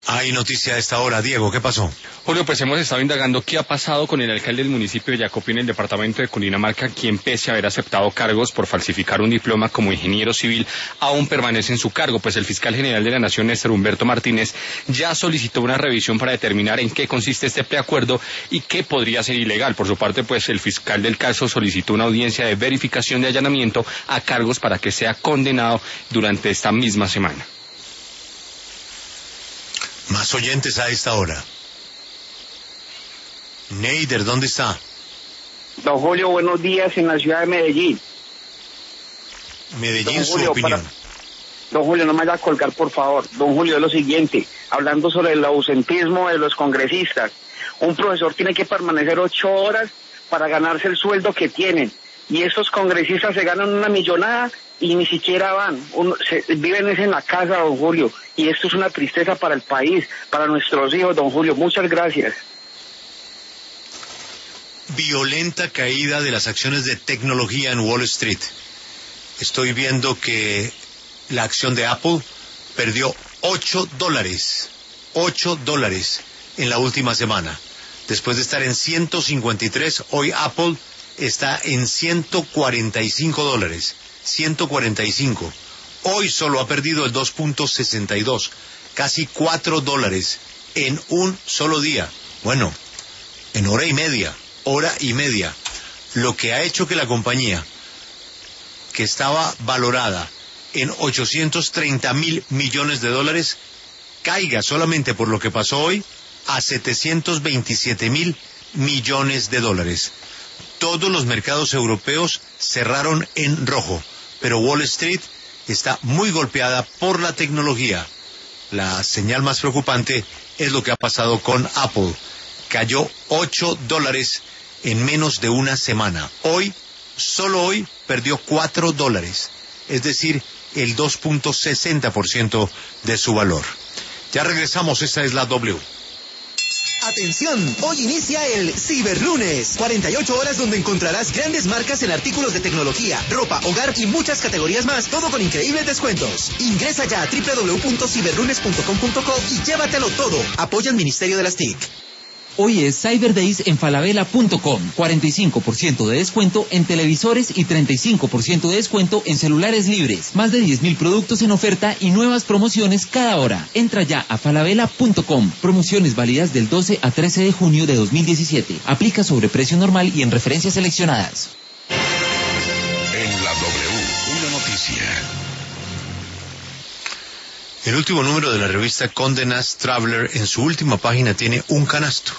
Hay noticia a esta hora. Diego, ¿qué pasó? Julio, pues hemos estado indagando qué ha pasado con el alcalde del municipio de Yacopí en el departamento de Cundinamarca, quien pese a haber aceptado cargos por falsificar un diploma como ingeniero civil, aún permanece en su cargo, pues el fiscal general de la Nación, Néstor Humberto Martínez, ya solicitó una revisión para determinar en qué consiste este preacuerdo y qué podría ser ilegal. Por su parte, pues el fiscal del caso solicitó una audiencia de verificación de allanamiento a cargos para que sea condenado durante esta misma semana. Más oyentes a esta hora. Neider, ¿dónde está? Don Julio, buenos días en la ciudad de Medellín. Medellín, su opinión. Don Julio, no me vaya a colgar, por favor. Don Julio, es lo siguiente, hablando sobre el ausentismo de los congresistas. Un profesor tiene que permanecer 8 horas para ganarse el sueldo que tienen. Y estos congresistas se ganan una millonada y ni siquiera van. Viven en la casa, don Julio. Y esto es una tristeza para el país, para nuestros hijos, don Julio. Muchas gracias. Violenta caída de las acciones de tecnología en Wall Street. Estoy viendo que la acción de Apple perdió $8. $8 en la última semana. Después de estar en 153, hoy Apple está en $145. 145. Hoy solo ha perdido el 2.62, casi $4 en un solo día. Bueno, en hora y media, lo que ha hecho que la compañía, que estaba valorada en $830 millones, caiga solamente por lo que pasó hoy a $727 millones. Todos los mercados europeos cerraron en rojo, pero Wall Street está muy golpeada por la tecnología. La señal más preocupante es lo que ha pasado con Apple. Cayó $8 en menos de una semana. Hoy, solo hoy, perdió $4, es decir, el 2.60% de su valor. Ya regresamos, esta es la W. Atención, hoy inicia el Ciberlunes. 48 horas donde encontrarás grandes marcas en artículos de tecnología, ropa, hogar y muchas categorías más, todo con increíbles descuentos. Ingresa ya a www.ciberlunes.com.co y llévatelo todo. Apoya el Ministerio de las TIC. Hoy es Cyber Days en falabella.com. 45% de descuento en televisores y 35% de descuento en celulares libres. Más de 10.000 productos en oferta y nuevas promociones cada hora. Entra ya a falabella.com. Promociones válidas del 12 a 13 de junio de 2017. Aplica sobre precio normal y en referencias seleccionadas. En la W, una noticia. El último número de la revista Condé Nast Traveler en su última página tiene un canasto,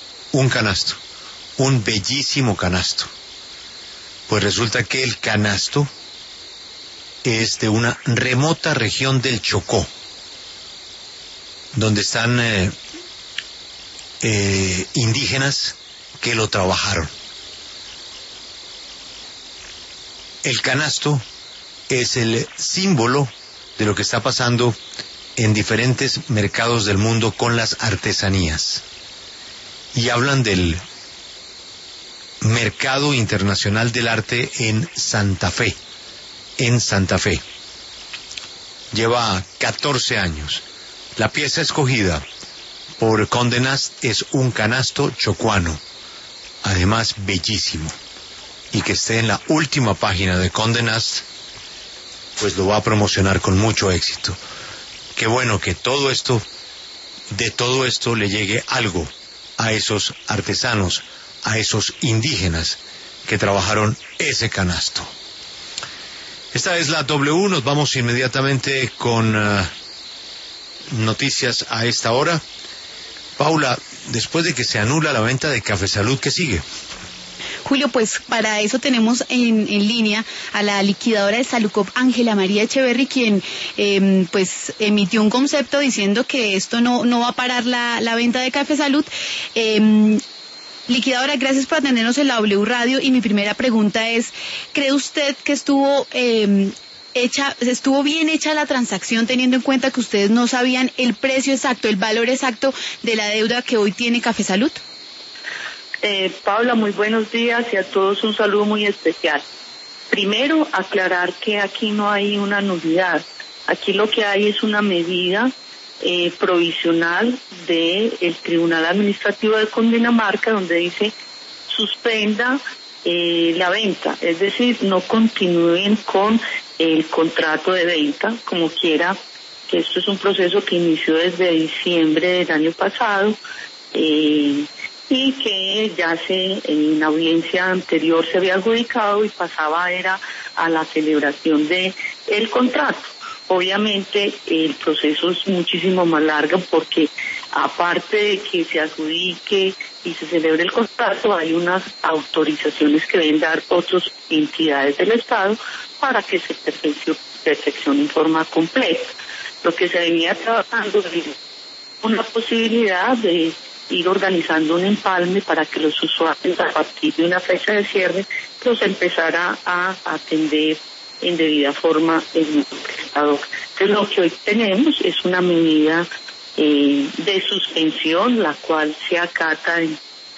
un bellísimo canasto. Pues resulta que el canasto es de una remota región del Chocó, donde están indígenas que lo trabajaron. El canasto es el símbolo de lo que está pasando en diferentes mercados del mundo con las artesanías. Y hablan del mercado internacional del arte en Santa Fe. Lleva 14 años. La pieza escogida por Condé Nast es un canasto chocuano, además bellísimo. Y que esté en la última página de Condé Nast, pues lo va a promocionar con mucho éxito. Qué bueno que de todo esto le llegue algo a esos artesanos, a esos indígenas que trabajaron ese canasto. Esta es la W, nos vamos inmediatamente con noticias a esta hora. Paula, después de que se anula la venta de Café Salud, ¿qué sigue? Julio, pues para eso tenemos en línea a la liquidadora de Salucop, Ángela María Echeverry, quien pues emitió un concepto diciendo que esto no va a parar la venta de Café Salud. Liquidadora, gracias por atendernos en la W Radio, y mi primera pregunta es, ¿cree usted que estuvo bien hecha la transacción, teniendo en cuenta que ustedes no sabían el precio exacto, el valor exacto de la deuda que hoy tiene Café Salud? Paula, muy buenos días y a todos un saludo muy especial. Primero, aclarar que aquí no hay una nulidad. Aquí lo que hay es una medida provisional del Tribunal Administrativo de Cundinamarca, donde dice suspenda la venta, es decir, no continúen con el contrato de venta, como quiera. Esto es un proceso que inició desde diciembre del año pasado y que ya en audiencia anterior se había adjudicado y pasaba era a la celebración de el contrato. Obviamente el proceso es muchísimo más largo porque aparte de que se adjudique y se celebre el contrato, hay unas autorizaciones que deben dar otras entidades del Estado para que se perfeccione en forma completa. Lo que se venía trabajando es una posibilidad de ir organizando un empalme para que los usuarios, a partir de una fecha de cierre, los empezara a atender en debida forma el prestador. Entonces lo que hoy tenemos es una medida de suspensión, la cual se acata en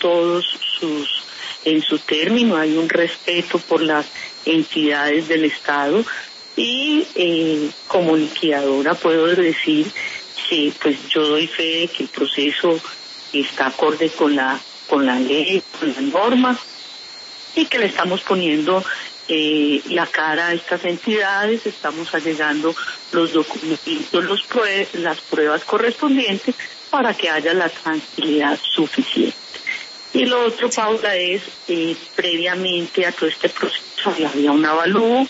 su término. Hay un respeto por las entidades del Estado y como liquidadora puedo decir que pues yo doy fe de que el proceso está acorde con la ley, con las normas, y que le estamos poniendo la cara a estas entidades, estamos allegando los documentos, las pruebas correspondientes para que haya la tranquilidad suficiente. Y lo otro, Paula, es previamente a todo este proceso había un avalúo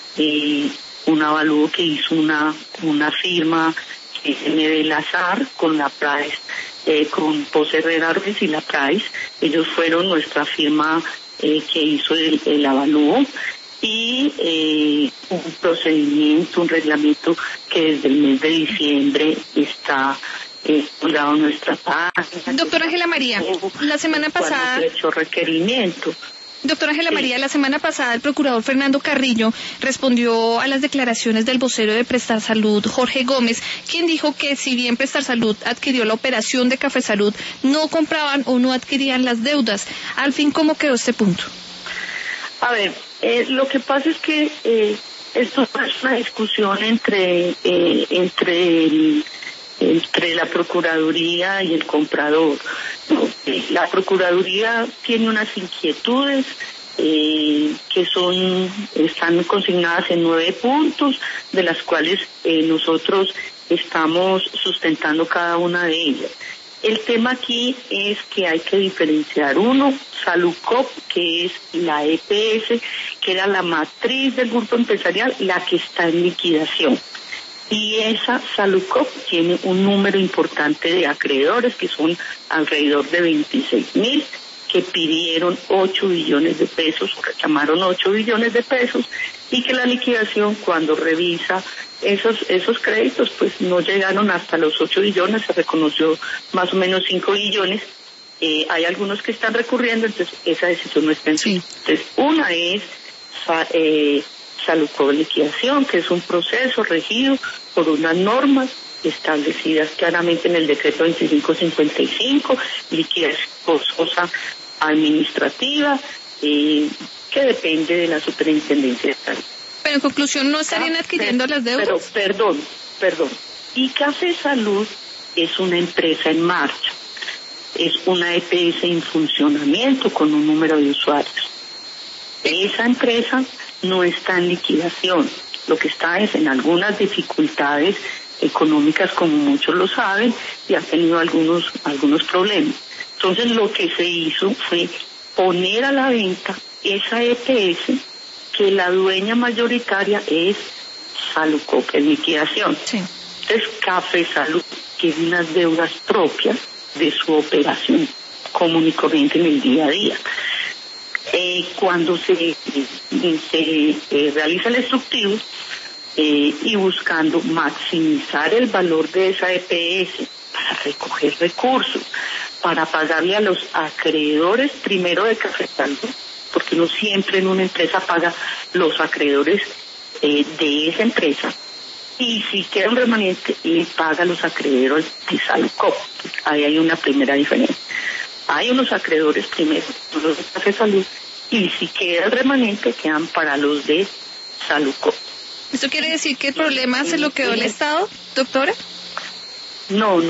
que hizo una firma que es MB Lazar con la Price, con Pose Herrera Ruiz y la Price. Ellos fueron nuestra firma que hizo el avalúo y un procedimiento, un reglamento que desde el mes de diciembre está colgado en nuestra página. Doctora Ángela María, la semana pasada hecho requerimiento. Doctora Ángela María, la semana pasada el procurador Fernando Carrillo respondió a las declaraciones del vocero de Prestar Salud, Jorge Gómez, quien dijo que si bien Prestar Salud adquirió la operación de Café Salud, no compraban o no adquirían las deudas. Al fin, ¿cómo quedó este punto? A ver, lo que pasa es que esto es una discusión entre la Procuraduría y el comprador. La Procuraduría tiene unas inquietudes que están consignadas en 9 puntos, de las cuales nosotros estamos sustentando cada una de ellas. El tema aquí es que hay que diferenciar uno, Salucop, que es la EPS, que era la matriz del grupo empresarial, la que está en liquidación. Y esa Salucop tiene un número importante de acreedores, que son alrededor de 26.000, que pidieron 8 billones de pesos, reclamaron 8 billones de pesos, y que la liquidación, cuando revisa esos créditos, pues no llegaron hasta los 8 billones, se reconoció más o menos 5 billones. Hay algunos que están recurriendo, entonces esa decisión no está en sí. Entonces, una es Salucop liquidación, que es un proceso regido por unas normas establecidas claramente en el decreto 2555, liquidación forzosa administrativa, que depende de la superintendencia de salud. Pero en conclusión, ¿no estarían adquiriendo las deudas? Pero, perdón. Y Café Salud es una empresa en marcha, es una EPS en funcionamiento con un número de usuarios. Esa empresa no está en liquidación, lo que está es en algunas dificultades económicas, como muchos lo saben, y ha tenido algunos problemas. Entonces lo que se hizo fue poner a la venta esa EPS, que la dueña mayoritaria es Salucop en liquidación. Sí. Entonces Café Salud tiene unas deudas propias de su operación común y corriente en el día a día. Cuando se realiza el instructivo y buscando maximizar el valor de esa EPS para recoger recursos, para pagarle a los acreedores primero de Café Salud, porque uno siempre en una empresa paga los acreedores de esa empresa, y si queda un remanente le paga a los acreedores de Salucop. Ahí hay una primera diferencia. Hay unos acreedores primero, los de Café Salud, y si queda el remanente quedan para los de Salucop. ¿Esto quiere decir que el problema se lo quedó el Estado, doctora? No.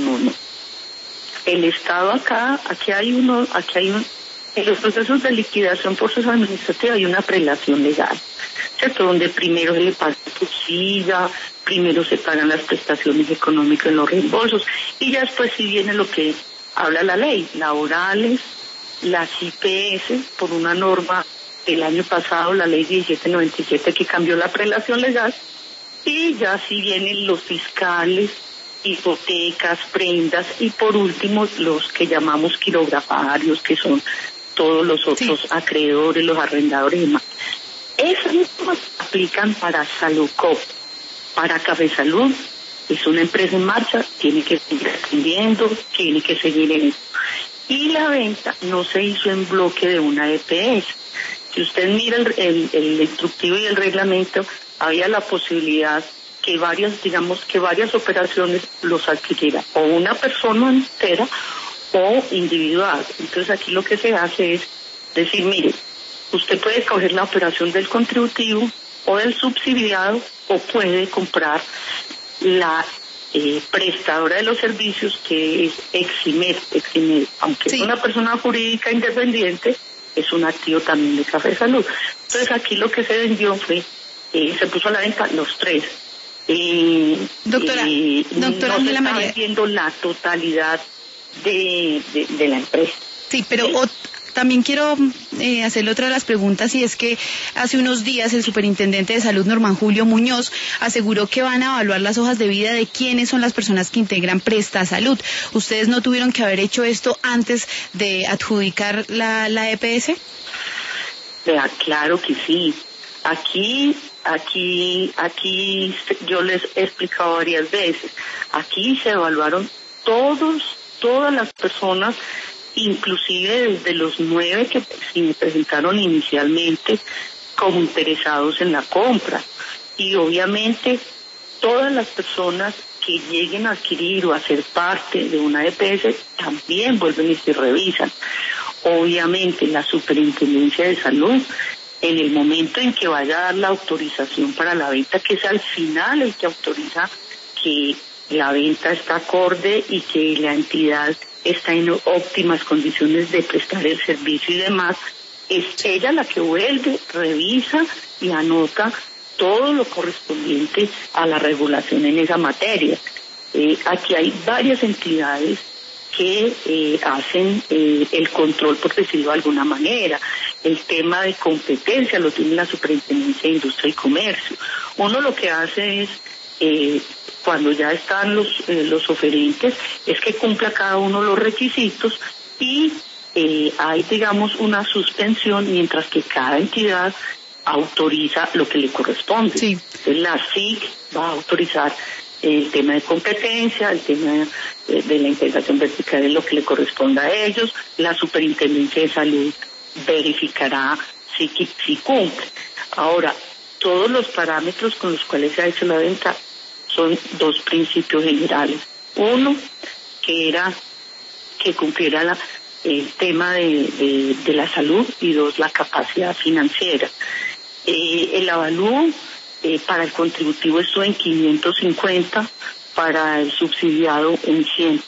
El Estado aquí hay un, en los procesos de liquidación por proceso administrativo hay una prelación legal, ¿cierto? Donde primero se le paga su silla, primero se pagan las prestaciones económicas en los reembolsos, y ya después sí viene lo que habla la ley, laborales, las IPS, por una norma del año pasado, la ley 1797, que cambió la prelación legal, y ya sí vienen los fiscales, hipotecas, prendas, y por último los que llamamos quirografarios, que son todos los otros acreedores, los arrendadores y demás. Esas normas aplican para Salucop, para Café Salud. Es una empresa en marcha, tiene que seguir atendiendo, tiene que seguir en eso. Y la venta no se hizo en bloque de una EPS. Si usted mira el instructivo y el reglamento, había la posibilidad que varias operaciones los adquiriera o una persona entera o individual. Entonces aquí lo que se hace es decir, mire, usted puede coger la operación del contributivo o del subsidiado o puede comprar la prestadora de los servicios, que es Eximed, aunque es una persona jurídica independiente, es un activo también de Café Salud. Entonces aquí lo que se vendió fue, se puso a la venta los tres. Doctora no Ángela se está María, vendiendo la totalidad de la empresa. sí, pero también quiero hacerle otra de las preguntas, y es que hace unos días el superintendente de salud, Norman Julio Muñoz, aseguró que van a evaluar las hojas de vida de quiénes son las personas que integran Presta Salud. ¿Ustedes no tuvieron que haber hecho esto antes de adjudicar la EPS? Claro que sí. Aquí yo les he explicado varias veces. Aquí se evaluaron todas las personas, inclusive desde los 9 que se presentaron inicialmente como interesados en la compra. Y obviamente todas las personas que lleguen a adquirir o a ser parte de una EPS también vuelven y se revisan. Obviamente la Superintendencia de Salud, en el momento en que vaya a dar la autorización para la venta, que es al final el que autoriza que la venta está acorde y que la entidad está en óptimas condiciones de prestar el servicio y demás, es ella la que vuelve, revisa y anota todo lo correspondiente a la regulación en esa materia. Aquí hay varias entidades que hacen el control, por decirlo de alguna manera. El tema de competencia lo tiene la Superintendencia de Industria y Comercio. Uno lo que hace es, cuando ya están los oferentes, es que cumpla cada uno los requisitos y hay, digamos, una suspensión mientras que cada entidad autoriza lo que le corresponde. Sí. Entonces, la SIC va a autorizar el tema de competencia, el tema de la integración vertical es lo que le corresponda a ellos. La Superintendencia de Salud verificará si cumple. Ahora, todos los parámetros con los cuales se ha hecho la venta son 2 principios generales. Uno, que era que cumpliera el tema de la salud, y 2, la capacidad financiera. El avalúo para el contributivo estuvo en 550, para el subsidiado en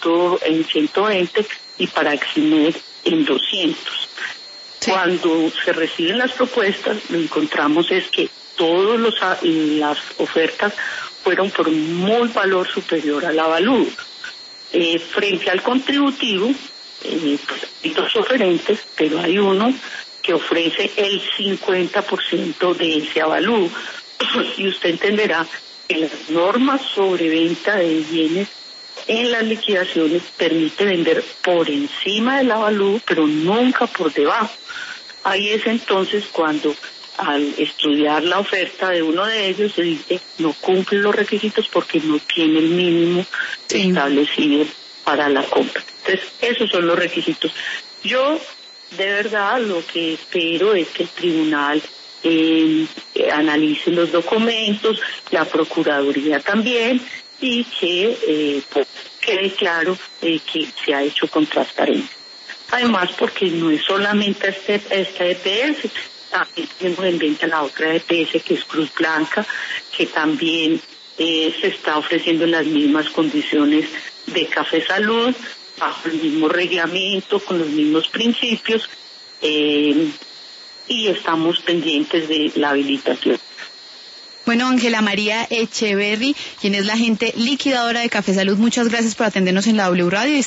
120 y para Eximed en 200. Sí. Cuando se reciben las propuestas, lo encontramos es que todas las ofertas fueron por un muy valor superior al avalúo. Frente al contributivo, pues hay 2 oferentes, pero hay uno que ofrece el 50% de ese avalúo. Y usted entenderá que las normas sobre venta de bienes en las liquidaciones permite vender por encima del avalúo, pero nunca por debajo. Ahí es entonces cuando, al estudiar la oferta de uno de ellos, se dice no cumple los requisitos porque no tiene el mínimo establecido para la compra. Entonces, esos son los requisitos. Yo, de verdad, lo que espero es que el tribunal analice los documentos, la Procuraduría también, y que pues, quede claro que se ha hecho con transparencia. Además, porque no es solamente esta EPS, también tenemos en venta la otra EPS que es Cruz Blanca, que también se está ofreciendo en las mismas condiciones de Café Salud, bajo el mismo reglamento, con los mismos principios, y estamos pendientes de la habilitación. Bueno, Ángela María Echeverry, quien es la agente liquidadora de Café Salud, muchas gracias por atendernos en la W Radio.